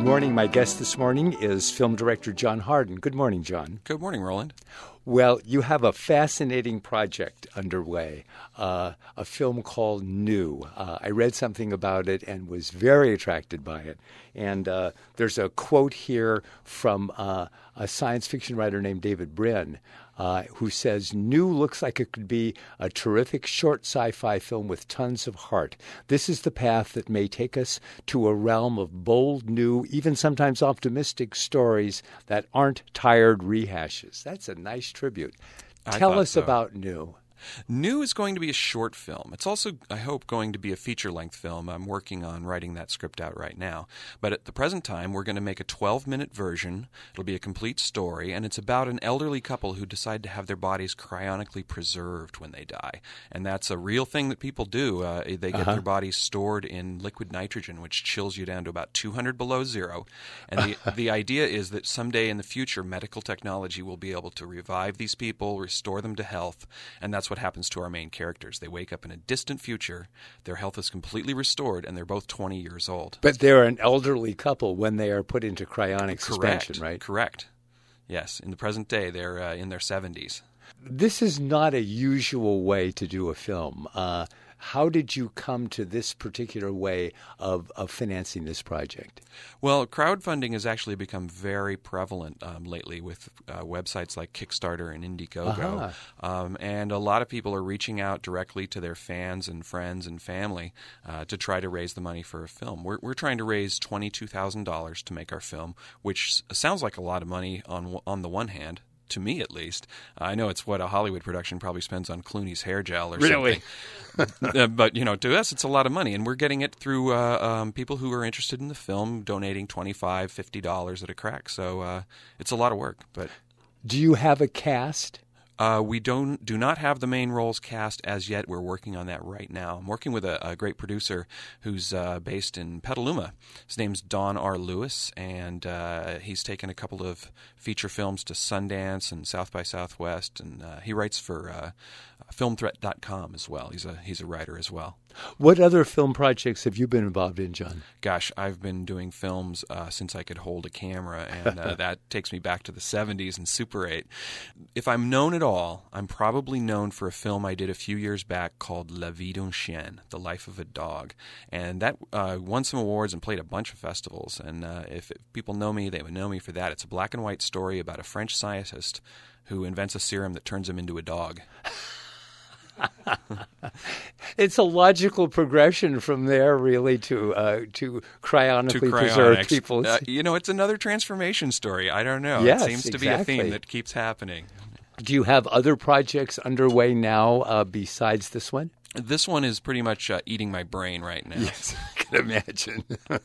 morning. My guest this morning is film director John Harden. Good morning, John. Good morning, Roland. Well, you have a fascinating project underway, a film called New. I read something about it and was very attracted by it. And there's a quote here from a science fiction writer named David Brin, who says, "New looks like it could be a terrific short sci-fi film with tons of heart. This is the path that may take us to a realm of bold, new, even sometimes optimistic stories that aren't tired rehashes." That's a nice tribute. Tell us about New. New is going to be a short film. It's also, I hope, going to be a feature-length film. I'm working on writing that script out right now. But at the present time, we're going to make a 12-minute version. It'll be a complete story, and it's about an elderly couple who decide to have their bodies cryonically preserved when they die. And that's a real thing that people do. They get their bodies stored in liquid nitrogen, which chills you down to about 200 below zero. And the idea is that someday in the future, medical technology will be able to revive these people, restore them to health, and that's what happens to our main characters. They wake up in a distant future, their health is completely restored, and they're both 20 years old. But they're an elderly couple when they are put into cryonic suspension, right? Correct. Yes. In the present day, they're in their 70s. This is not a usual way to do a film. How did you come to this particular way of financing this project? Well, crowdfunding has actually become very prevalent lately with websites like Kickstarter and Indiegogo. And a lot of people are reaching out directly to their fans and friends and family to try to raise the money for a film. We're trying to raise $22,000 to make our film, which sounds like a lot of money on the one hand. To me, at least. I know it's what a Hollywood production probably spends on Clooney's hair gel or something. But, to us, it's a lot of money. And we're getting it through people who are interested in the film, donating $25, $50 at a crack. So it's a lot of work. But do you have a cast? We do not have the main roles cast as yet. We're working on that right now. I'm working with a great producer who's based in Petaluma. His name's Don R. Lewis, and he's taken a couple of feature films to Sundance and South by Southwest, and he writes for FilmThreat.com as well. He's a writer as well. What other film projects have you been involved in, John? Gosh, I've been doing films since I could hold a camera, and that takes me back to the 70s and Super 8. If I'm known at all, I'm probably known for a film I did a few years back called La Vie d'un Chien, The Life of a Dog. And that won some awards and played a bunch of festivals. And if people know me, they would know me for that. It's a black and white story about a French scientist who invents a serum that turns him into a dog. It's a logical progression from there, really, to cryonically preserve people. It's another transformation story. I don't know. Yes, it seems to be a theme that keeps happening. Do you have other projects underway now besides this one? This one is pretty much eating my brain right now. Yes, I can imagine.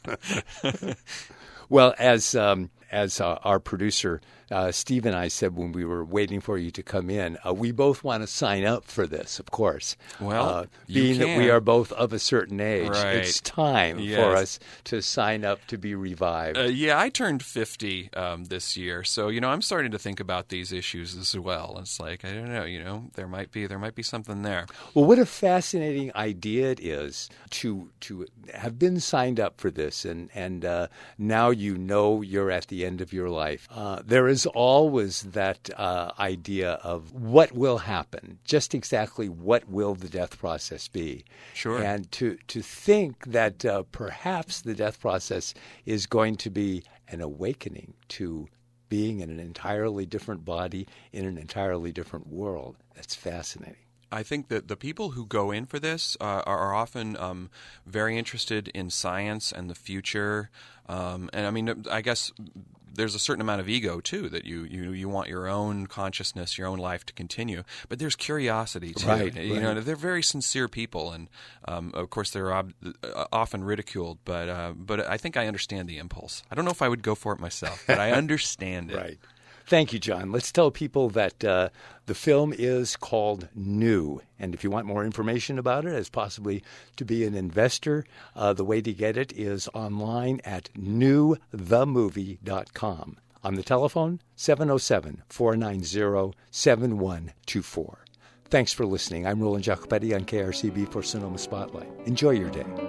Well, as our producer Steve and I said when we were waiting for you to come in, we both want to sign up for this, of course. Well, being that we are both of a certain age, right. It's time for us to sign up to be revived. I turned 50 this year, so I'm starting to think about these issues as well. It's like, I don't know, there might be something there. Well, what a fascinating idea it is to have been signed up for this, and now you're at the end of your life. There is always that idea of what will happen, just exactly what will the death process be. Sure. And to think that perhaps the death process is going to be an awakening to being in an entirely different body in an entirely different world. That's fascinating. I think that the people who go in for this are often very interested in science and the future. And I mean, I guess there's a certain amount of ego, too, that you want your own consciousness, your own life to continue. But there's curiosity, too. Right. They're very sincere people. And, of course, they're often ridiculed. But I think I understand the impulse. I don't know if I would go for it myself, but I understand it. Right. Thank you, John. Let's tell people that the film is called New. And if you want more information about it, as possibly to be an investor, the way to get it is online at newthemovie.com. On the telephone, 707-490-7124. Thanks for listening. I'm Roland Jacopetti on KRCB for Sonoma Spotlight. Enjoy your day.